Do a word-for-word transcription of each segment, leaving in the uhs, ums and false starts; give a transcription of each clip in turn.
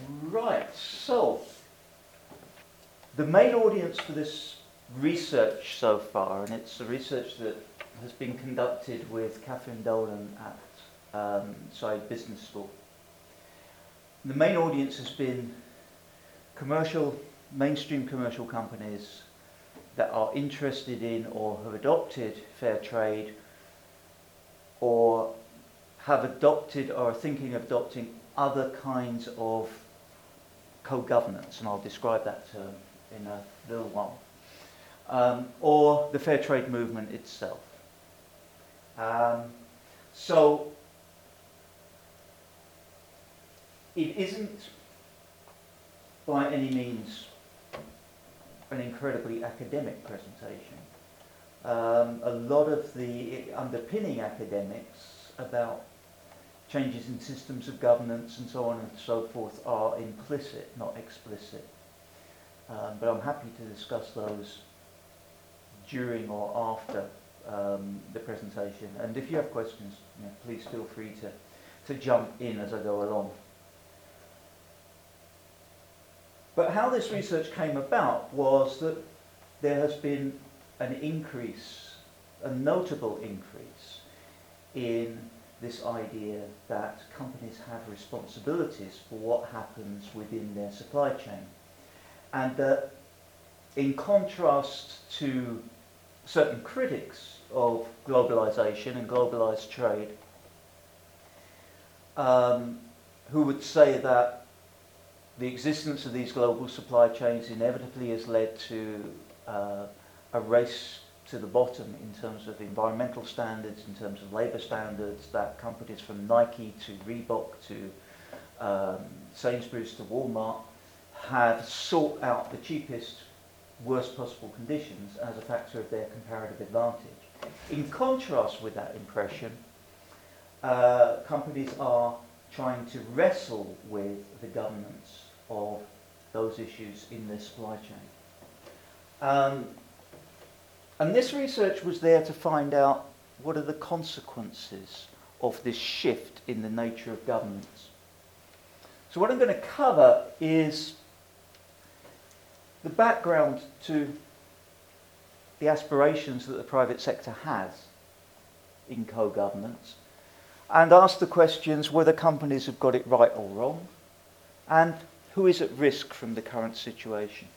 Right, so the main audience for this research so far, and it's a research that has been conducted with Catherine Dolan at um, Saïd Business School. The main audience has been commercial, mainstream commercial companies that are interested in or have adopted fair trade or have adopted or are thinking of adopting other kinds of co-governance, and I'll describe that term in a little while, um, or the fair trade movement itself. Um, so it isn't by any means an incredibly academic presentation. Um, a lot of the underpinning academics about changes in systems of governance and so on and so forth are implicit, not explicit. Um, but I'm happy to discuss those during or after um, the presentation. And if you have questions, you know, please feel free to, to jump in as I go along. But how this research came about was that there has been an increase, a notable increase, in this idea that companies have responsibilities for what happens within their supply chain. And that in contrast to certain critics of globalization and globalized trade, um, who would say that the existence of these global supply chains inevitably has led to uh, a race to the bottom in terms of environmental standards, in terms of labor standards, that companies from Nike to Reebok to um, Sainsbury's to Walmart have sought out the cheapest, worst possible conditions as a factor of their comparative advantage. In contrast with that impression, uh, companies are trying to wrestle with the governance of those issues in their supply chain. Um, and this research was there to find out what are the consequences of this shift in the nature of governance. So what I'm going to cover is the background to the aspirations that the private sector has in co-governance, and ask the questions whether companies have got it right or wrong, and who is at risk from the current situation.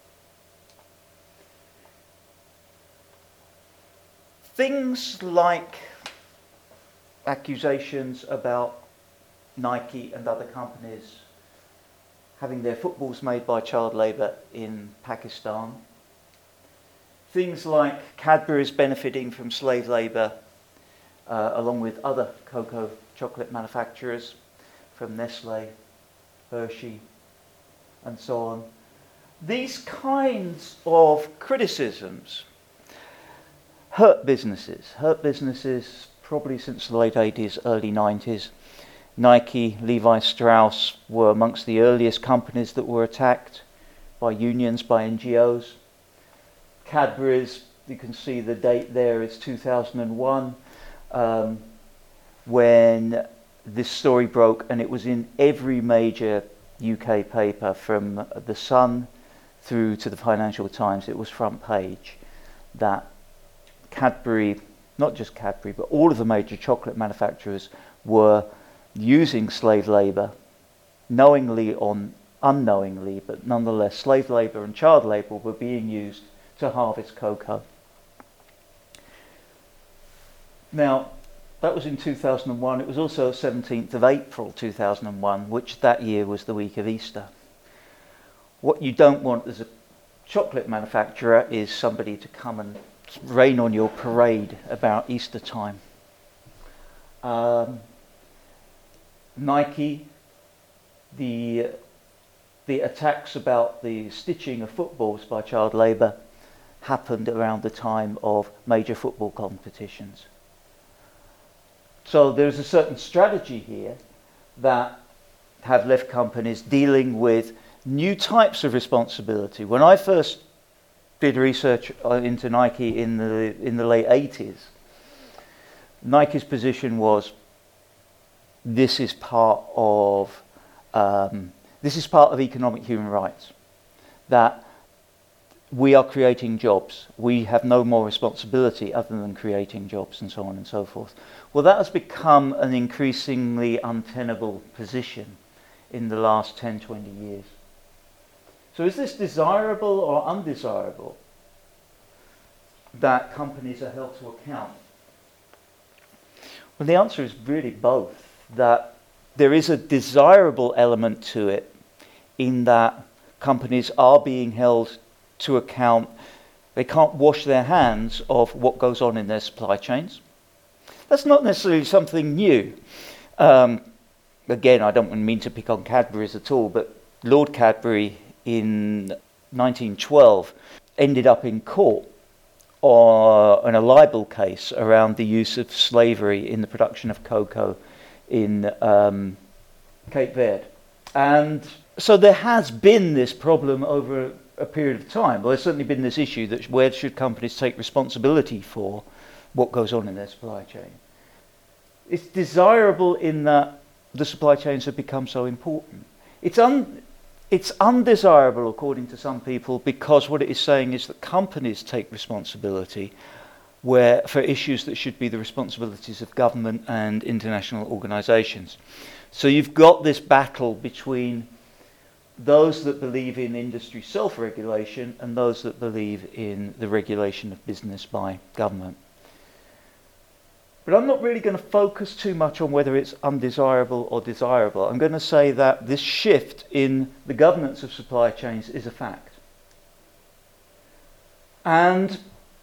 Things like accusations about Nike and other companies having their footballs made by child labour in Pakistan, things like Cadbury's benefiting from slave labour uh, along with other cocoa chocolate manufacturers from Nestle, Hershey, and so on. These kinds of criticisms hurt businesses, hurt businesses probably since the late eighties, early nineties. Nike, Levi Strauss were amongst the earliest companies that were attacked by unions, by N G Os. Cadbury's, you can see the date there, is two thousand one, um, when this story broke, and it was in every major U K paper from The Sun through to the Financial Times. It was front page that Cadbury, not just Cadbury, but all of the major chocolate manufacturers were using slave labour, knowingly or unknowingly, but nonetheless slave labour and child labour were being used to harvest cocoa. Now, that was in two thousand one. It was also seventeenth of April two thousand one, which that year was the week of Easter. What you don't want as a chocolate manufacturer is somebody to come and rain on your parade about Easter time. Um, Nike, the the attacks about the stitching of footballs by child labour happened around the time of major football competitions. So there's a certain strategy here that have left companies dealing with new types of responsibility. When I first did research into Nike in the in the late eighties, Nike's position was this is part of um, This is part of economic human rights, that we are creating jobs. We have no more responsibility other than creating jobs and so on and so forth. Well, that has become an increasingly untenable position in the last ten, twenty years. So is this desirable or undesirable that companies are held to account? Well, the answer is really both. That there is a desirable element to it in that companies are being held to account. They can't wash their hands of what goes on in their supply chains. That's not necessarily something new. Um, again, I don't mean to pick on Cadbury's at all, but Lord Cadbury in nineteen twelve ended up in court on a libel case around the use of slavery in the production of cocoa in um, Cape Verde. And so there has been this problem over a period of time. Well, there's certainly been this issue that where should companies take responsibility for what goes on in their supply chain. It's desirable in that the supply chains have become so important. It's un, it's undesirable, according to some people, because what it is saying is that companies take responsibility where for issues that should be the responsibilities of government and international organisations. So you've got this battle between those that believe in industry self-regulation and those that believe in the regulation of business by government. But I'm not really going to focus too much on whether it's undesirable or desirable. I'm going to say that this shift in the governance of supply chains is a fact. And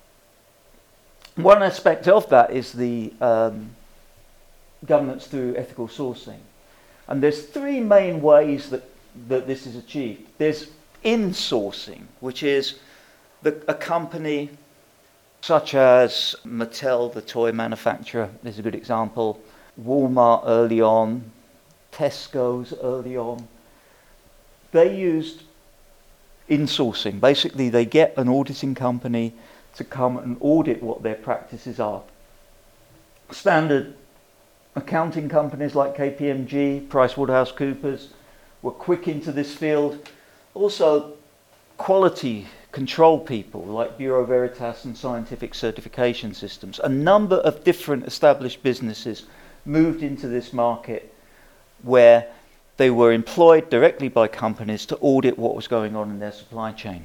one aspect of that is the um, governance through ethical sourcing. And there's three main ways that, that this is achieved. There's insourcing, which is the, a company such as Mattel, the toy manufacturer, is a good example, Walmart early on, Tesco's early on. They used insourcing. Basically, they get an auditing company to come and audit what their practices are. Standard accounting companies like K P M G, PricewaterhouseCoopers were quick into this field. Also, quality control people like Bureau Veritas and Scientific Certification Systems. A number of different established businesses moved into this market where they were employed directly by companies to audit what was going on in their supply chain.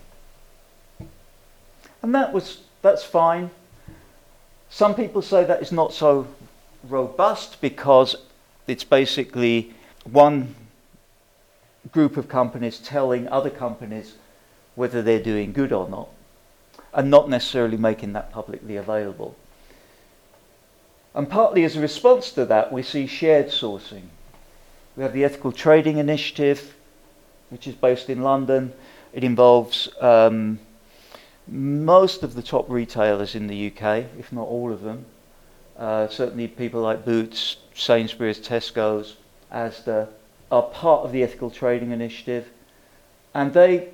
And that was that's fine. Some people say that is not so robust because it's basically one group of companies telling other companies whether they're doing good or not, and not necessarily making that publicly available. And partly as a response to that, we see shared sourcing. We have the Ethical Trading Initiative, which is based in London. It involves um, most of the top retailers in the U K, if not all of them. Uh, certainly people like Boots, Sainsbury's, Tesco's, Asda, are part of the Ethical Trading Initiative. And they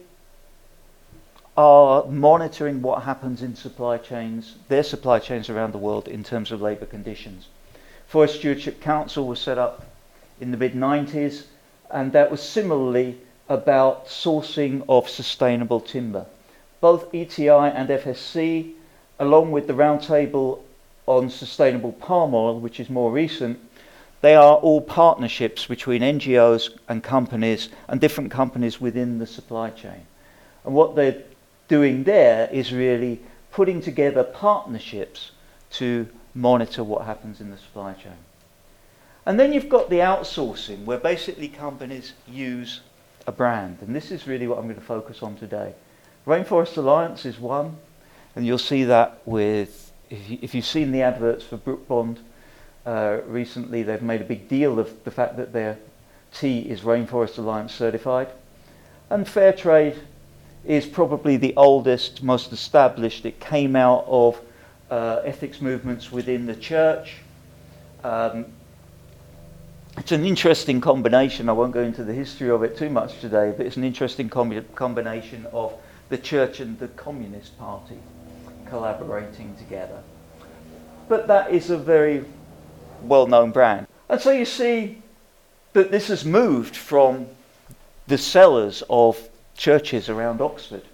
are monitoring what happens in supply chains, their supply chains around the world in terms of labour conditions. Forest Stewardship Council was set up in the mid nineties, and that was similarly about sourcing of sustainable timber. Both E T I and F S C, along with the Roundtable on Sustainable Palm Oil, which is more recent, they are all partnerships between N G Os and companies and different companies within the supply chain. And what they're doing there is really putting together partnerships to monitor what happens in the supply chain. And then you've got the outsourcing, where basically companies use a brand. And this is really what I'm going to focus on today. Rainforest Alliance is one, and you'll see that with, if, you, if you've seen the adverts for Brooke Bond uh, recently, they've made a big deal of the fact that their tea is Rainforest Alliance certified. And Fairtrade is probably the oldest, most established. It came out of uh, ethics movements within the church. Um, it's an interesting combination. I won't go into the history of it too much today, but it's an interesting com- combination of the church and the Communist Party collaborating together. But that is a very well-known brand. And so you see that this has moved from the cellars of churches around Oxford.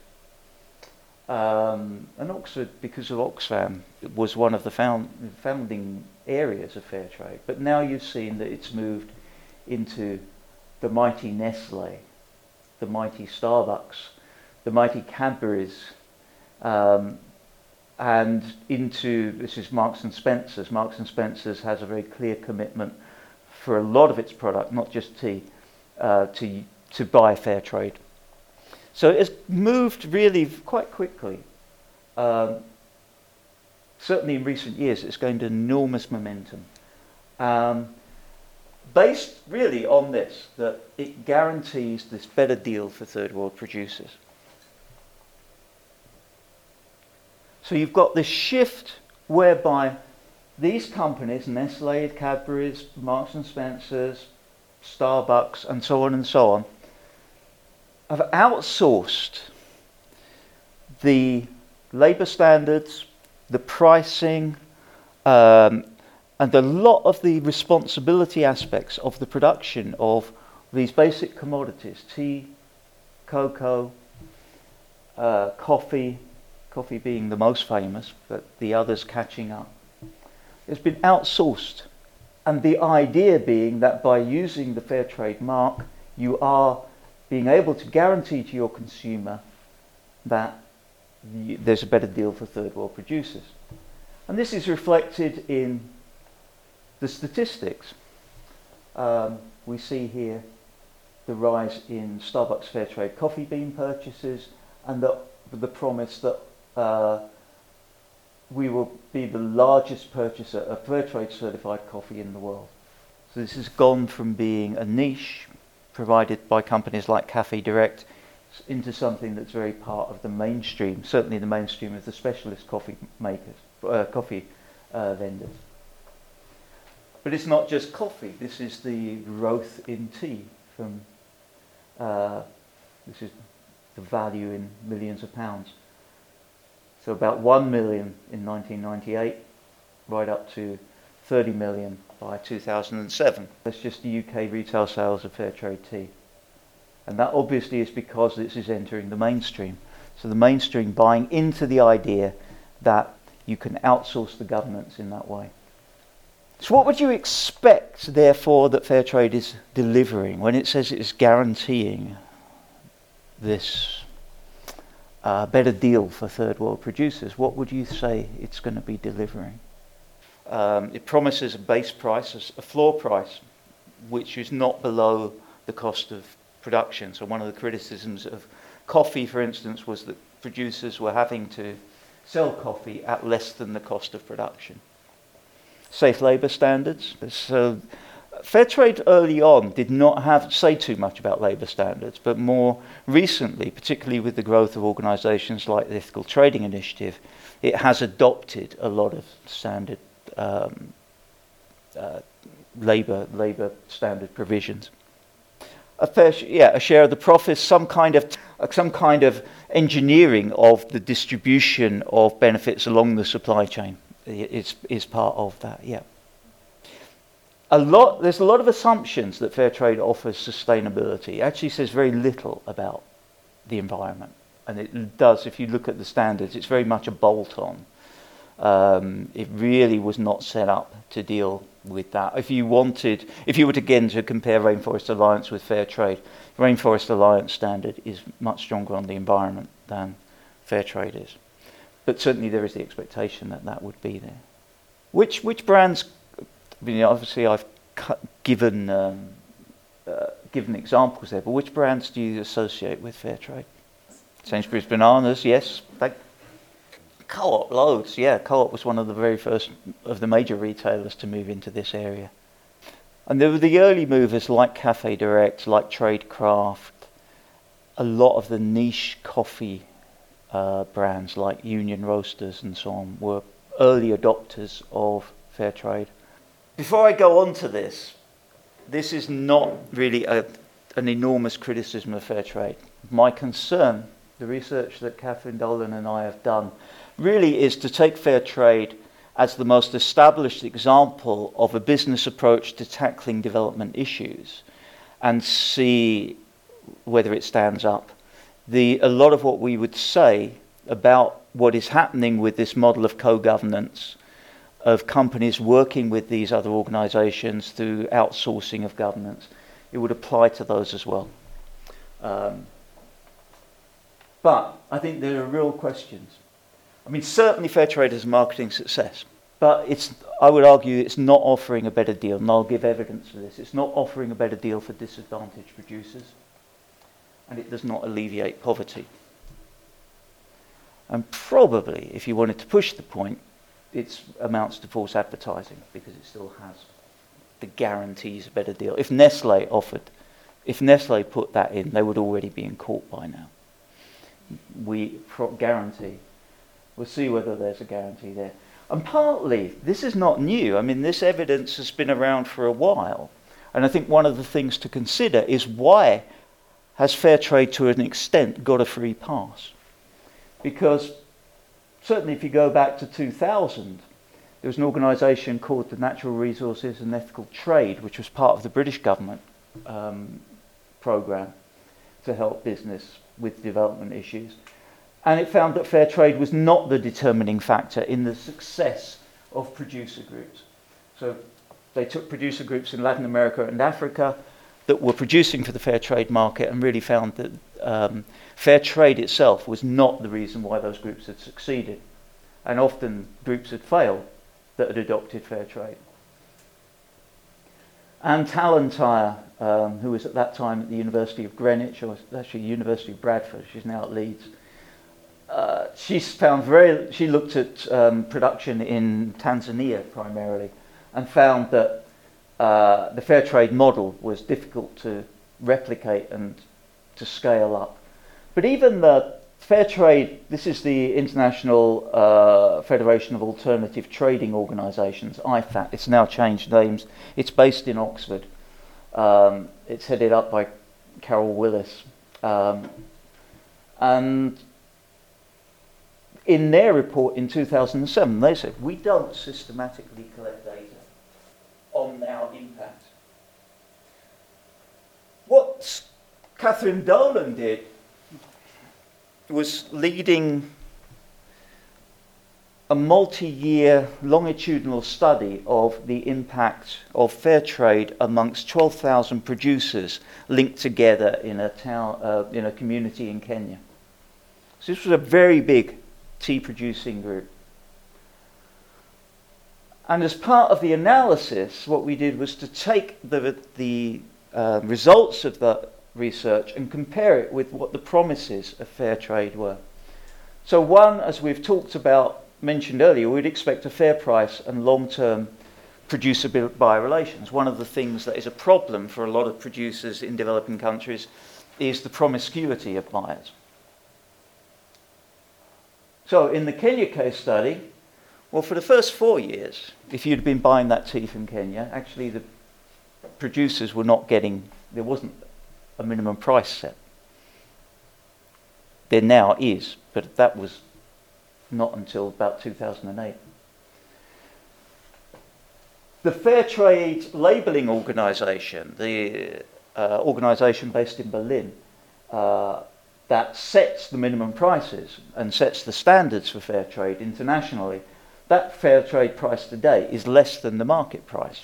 Um, and Oxford, because of Oxfam, was one of the found, founding areas of fair trade. But now you've seen that it's moved into the mighty Nestle, the mighty Starbucks, the mighty Cadbury's, um, and into, this is Marks and Spencer's. Marks and Spencer's has a very clear commitment for a lot of its product, not just tea, uh, to, to buy fair trade. So it's moved really quite quickly. Um, certainly in recent years, it's gained enormous momentum. Um, based really on this, that it guarantees this better deal for third world producers. So you've got this shift whereby these companies, Nestle, Cadbury's, Marks and Spencer's, Starbucks, and so on and so on, have outsourced the labour standards, the pricing, um, and a lot of the responsibility aspects of the production of these basic commodities, tea, cocoa, uh, coffee, coffee being the most famous, but the others catching up. It's been outsourced. And the idea being that by using the fair trade mark, you are being able to guarantee to your consumer that y- there's a better deal for third world producers. And this is reflected in the statistics. Um, we see here the rise in Starbucks fair trade coffee bean purchases and the, the promise that uh, we will be the largest purchaser of fair trade certified coffee in the world. So this has gone from being a niche provided by companies like Cafe Direct into something that's very part of the mainstream, certainly the mainstream of the specialist coffee makers, uh, coffee uh, vendors. But it's not just coffee. This is the growth in tea from, uh, this is the value in millions of pounds. So about one million in nineteen ninety-eight, right up to thirty million by two thousand seven. That's just the U K retail sales of fair trade tea. And that obviously is because this is entering the mainstream. So the mainstream buying into the idea that you can outsource the governance in that way. So what would you expect, therefore, that fair trade is delivering when it says it is guaranteeing this uh, better deal for third world producers? What would you say it's going to be delivering? Um, it promises a base price, a floor price, which is not below the cost of production. So one of the criticisms of coffee, for instance, was that producers were having to sell coffee at less than the cost of production. Safe labour standards. So fair trade early on did not have say too much about labour standards, but more recently, particularly with the growth of organisations like the Ethical Trading Initiative, it has adopted a lot of standard Um, uh, labour labour standard provisions. A fair, sh- yeah, a share of the profits, some kind of uh, some kind of engineering of the distribution of benefits along the supply chain is is part of that. Yeah. A lot. There's a lot of assumptions that fair trade offers sustainability. It actually says very little about the environment, and it does. If you look at the standards, it's very much a bolt-on. Um, it really was not set up to deal with that. If you wanted, if you were to, again to compare Rainforest Alliance with fair trade, Rainforest Alliance standard is much stronger on the environment than fair trade is. But certainly there is the expectation that that would be there. Which which brands? I mean, obviously I've cut, given um, uh, given examples there, but which brands do you associate with fair trade? Sainsbury's Bananas, yes. Thank Co-op, loads, yeah. Co-op was one of the very first of the major retailers to move into this area. And there were the early movers like Cafe Direct, like Tradecraft, a lot of the niche coffee uh, brands like Union Roasters and so on were early adopters of fair trade. Before I go on to this, this is not really a, an enormous criticism of fair trade. My concern, the research that Catherine Dolan and I have done, really is to take fair trade as the most established example of a business approach to tackling development issues and see whether it stands up. The, a lot of what we would say about what is happening with this model of co-governance, of companies working with these other organisations through outsourcing of governance, it would apply to those as well. Um, but I think there are real questions. I mean, certainly fair trade is a marketing success, but it's, I would argue it's not offering a better deal, and I'll give evidence for this. It's not offering a better deal for disadvantaged producers, and it does not alleviate poverty. And probably, if you wanted to push the point, it amounts to false advertising, because it still has the guarantees a better deal. If Nestle offered, if Nestle put that in, they would already be in court by now. We pro- guarantee. We'll see whether there's a guarantee there. And partly, this is not new. I mean, this evidence has been around for a while. And I think one of the things to consider is, why has fair trade to an extent got a free pass? Because certainly if you go back to two thousand, there was an organisation called the Natural Resources and Ethical Trade, which was part of the British government um, programme to help business with development issues. And it found that fair trade was not the determining factor in the success of producer groups. So they took producer groups in Latin America and Africa that were producing for the fair trade market, and really found that um, fair trade itself was not the reason why those groups had succeeded. And often groups had failed that had adopted fair trade. Anne Tallentire, um, who was at that time at the University of Greenwich, or actually University of Bradford, she's now at Leeds, uh, she found very, she looked at um, production in Tanzania primarily, and found that uh, the fair trade model was difficult to replicate and to scale up. But even the fair trade, this is the International uh, Federation of Alternative Trading Organisations, I F A T. It's now changed names. It's based in Oxford. Um, it's headed up by Carol Willis. Um, and in their report in two thousand seven, they said, we don't systematically collect data on our impact. What Catherine Dolan did was leading a multi-year longitudinal study of the impact of fair trade amongst twelve thousand producers linked together in a town, uh, in a community in Kenya. So this was a very big tea producing group. And as part of the analysis, what we did was to take the, the uh, results of the research and compare it with what the promises of fair trade were. So one, as we've talked about, mentioned earlier, we'd expect a fair price and long-term producer-buyer relations. One of the things that is a problem for a lot of producers in developing countries is the promiscuity of buyers. So in the Kenya case study, well, for the first four years, if you'd been buying that tea from Kenya, actually the producers were not getting, there wasn't a minimum price set. There now is, but that was not until about two thousand eight. The Fair Trade Labelling Organisation, the uh, organisation based in Berlin, uh, that sets the minimum prices and sets the standards for fair trade internationally, that fair trade price today is less than the market price.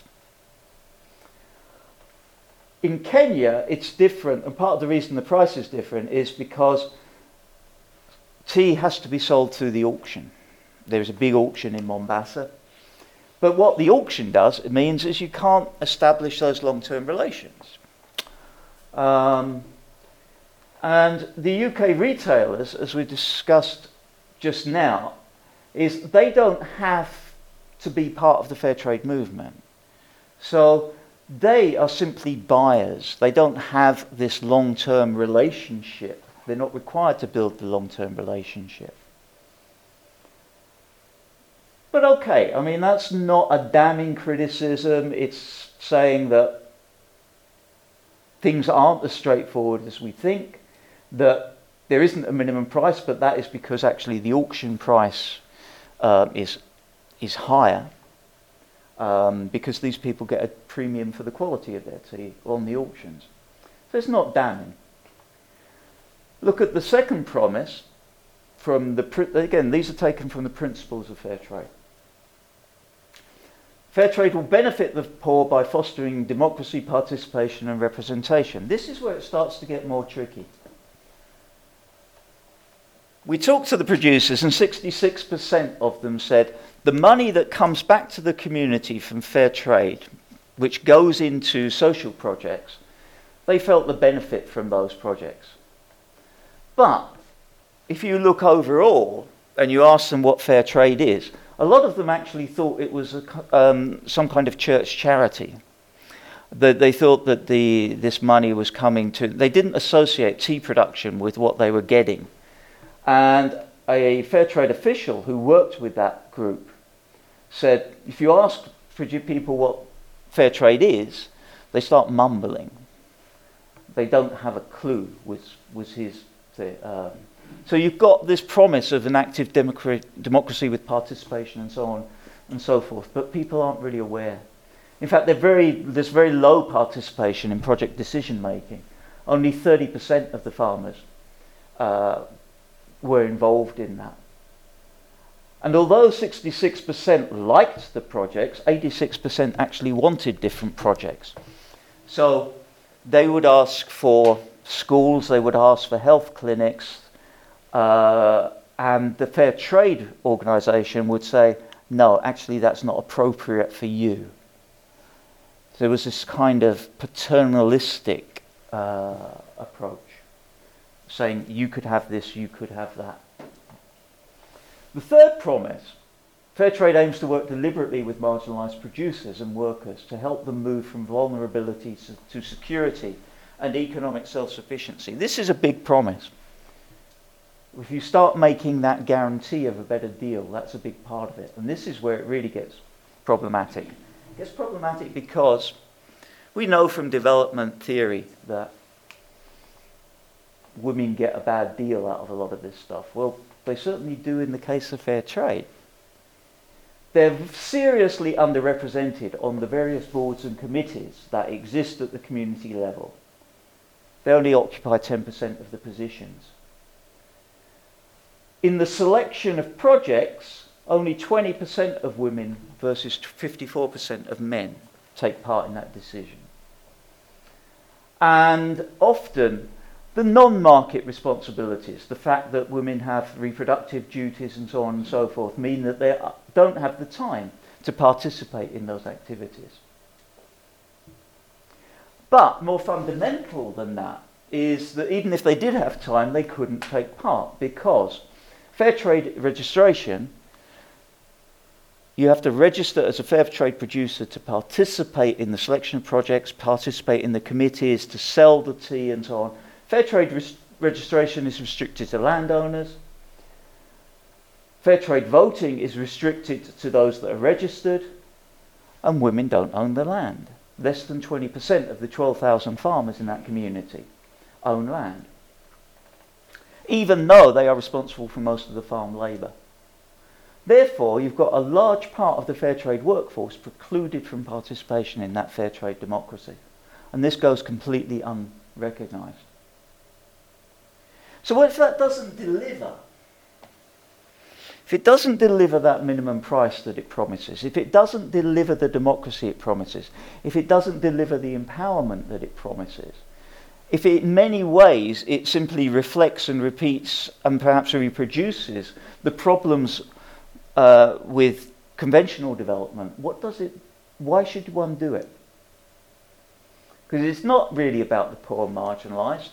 In Kenya, it's different, and part of the reason the price is different is because tea has to be sold through the auction. There's a big auction in Mombasa. But what the auction does, it means, is you can't establish those long-term relations. Um, and the U K retailers, as we discussed just now, is they don't have to be part of the fair trade movement. So they are simply buyers. They don't have this long-term relationship. They're not required to build the long-term relationship. But okay, I mean, that's not a damning criticism. It's saying that things aren't as straightforward as we think, that there isn't a minimum price, but that is because actually the auction price uh, is, is higher. Um, because these people get a premium for the quality of their tea on the auctions. So it's not damning. Look at the second promise from the, again, these are taken from the principles of fair trade. Fair trade will benefit the poor by fostering democracy, participation and representation. This is where it starts to get more tricky. We talked to the producers and sixty-six percent of them said the money that comes back to the community from fair trade, which goes into social projects, they felt the benefit from those projects. But if you look overall and you ask them what fair trade is, a lot of them actually thought it was a, um, some kind of church charity. That they thought that the this money was coming to... They didn't associate tea production with what they were getting. And a fair trade official who worked with that group said, if you ask for people what fair trade is, they start mumbling. They don't have a clue, was, was his thing. Um, so you've got this promise of an active democra- democracy with participation and so on and so forth, but people aren't really aware. In fact, they're very, there's very low participation in project decision making. Only thirty percent of the farmers uh, were involved in that. And although sixty-six percent liked the projects, eighty-six percent actually wanted different projects. So they would ask for schools, they would ask for health clinics, uh, and the Fair Trade Organisation would say, no, actually that's not appropriate for you. There was this kind of paternalistic uh, approach, saying you could have this, you could have that. The third promise, fair trade aims to work deliberately with marginalised producers and workers to help them move from vulnerability to, to security and economic self-sufficiency. This is a big promise. If you start making that guarantee of a better deal, that's a big part of it. And this is where it really gets problematic. It gets problematic because we know from development theory that women get a bad deal out of a lot of this stuff. Well, they certainly do in the case of fair trade. They're seriously underrepresented on the various boards and committees that exist at the community level. They only occupy ten percent of the positions. In the selection of projects, only twenty percent of women versus fifty-four percent of men take part in that decision. And often, the non-market responsibilities, the fact that women have reproductive duties and so on and so forth, mean that they don't have the time to participate in those activities. But more fundamental than that is that even if they did have time, they couldn't take part, because fair trade registration, you have to register as a fair trade producer to participate in the selection of projects, participate in the committees, to sell the tea and so on. Fair trade res- registration is restricted to landowners. Fair trade voting is restricted to those that are registered, and women don't own the land. Less than twenty percent of the twelve thousand farmers in that community own land, even though they are responsible for most of the farm labour. Therefore, you've got a large part of the fair trade workforce precluded from participation in that fair trade democracy. And this goes completely unrecognised. So what if that doesn't deliver? If it doesn't deliver that minimum price that it promises, if it doesn't deliver the democracy it promises, if it doesn't deliver the empowerment that it promises, if it, in many ways it simply reflects and repeats and perhaps reproduces the problems uh, with conventional development, what does it, why should one do it? Because it's not really about the poor and marginalised.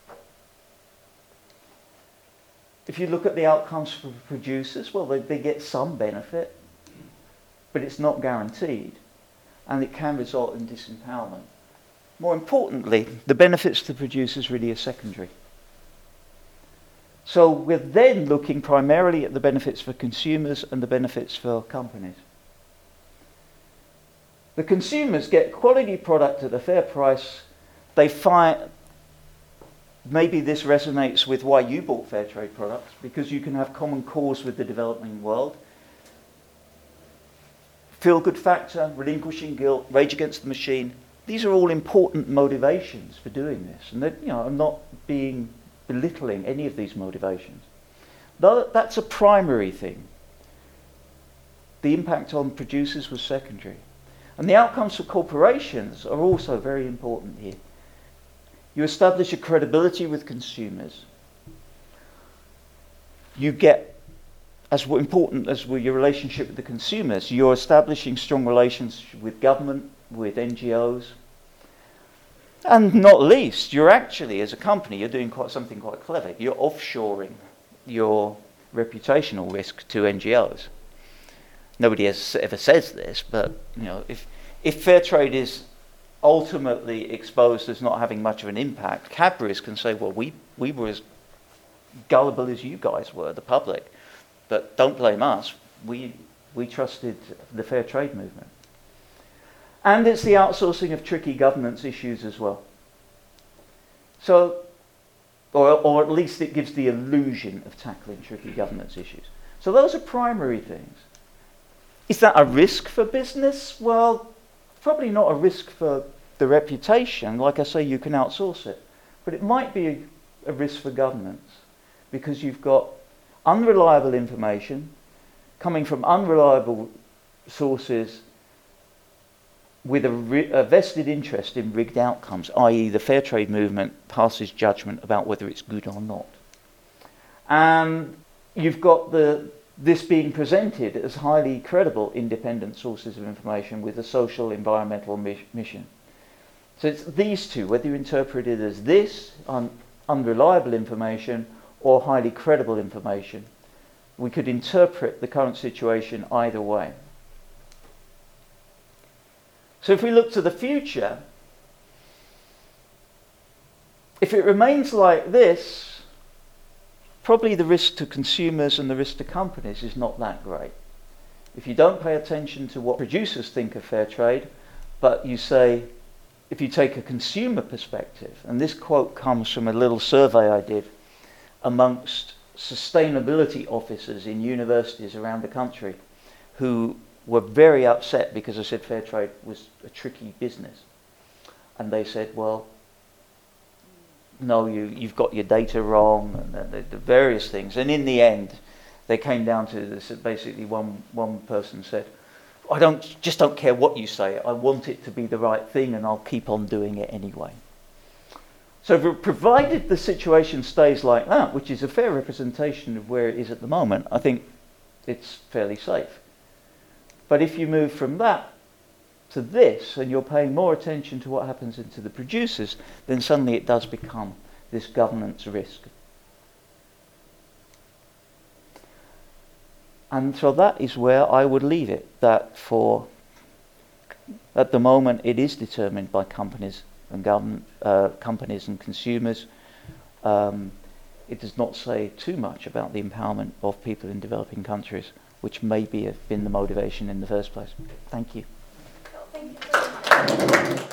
If you look at the outcomes for producers, well, they, they get some benefit, but it's not guaranteed, and it can result in disempowerment. More importantly, the benefits to producers really are secondary. So we're then looking primarily at the benefits for consumers and the benefits for companies. The consumers get quality product at a fair price. They find, maybe this resonates with why you bought fair trade products, because you can have common cause with the developing world. Feel-good factor, relinquishing guilt, rage against the machine. These are all important motivations for doing this. And that, you know, I'm not being belittling any of these motivations. Though that's a primary thing. The impact on producers was secondary. And the outcomes for corporations are also very important here. You establish a credibility with consumers. You get, as important as your relationship with the consumers, you're establishing strong relations with government, with N G Os. And not least, you're actually, as a company, you're doing quite something quite clever. You're offshoring your reputational risk to N G Os. Nobody has, ever says this, but you know, if if fair trade is ultimately exposed as not having much of an impact, Cadbury's can say, well, we, we were as gullible as you guys were, the public, but don't blame us. We, we trusted the fair trade movement. And it's the outsourcing of tricky governance issues as well. So, or, or at least it gives the illusion of tackling tricky governance issues. So those are primary things. Is that a risk for business? Well, probably not a risk for the reputation. Like I say, you can outsource it. But it might be a, a risk for governance because you've got unreliable information coming from unreliable sources with a, ri- a vested interest in rigged outcomes, that is the fair trade movement passes judgment about whether it's good or not. And you've got the this being presented as highly credible independent sources of information with a social environmental mi- mission. So it's these two, whether you interpret it as this, un- unreliable information, or highly credible information. We could interpret the current situation either way. So if we look to the future, if it remains like this, probably the risk to consumers and the risk to companies is not that great. If you don't pay attention to what producers think of fair trade, but you say, if you take a consumer perspective, and this quote comes from a little survey I did amongst sustainability officers in universities around the country who were very upset because I said fair trade was a tricky business. And they said, well, no, you, you've got your data wrong, and the, the various things. And in the end, they came down to this. Basically, one one person said, I don't just don't care what you say. I want it to be the right thing, and I'll keep on doing it anyway. So provided the situation stays like that, which is a fair representation of where it is at the moment, I think it's fairly safe. But if you move from that to this, and you're paying more attention to what happens into the producers, then suddenly it does become this governance risk. And so that is where I would leave it, that for, at the moment, it is determined by companies and government, uh, companies and consumers. Um, it does not say too much about the empowerment of people in developing countries, which maybe have been the motivation in the first place. Thank you. Thank you very much.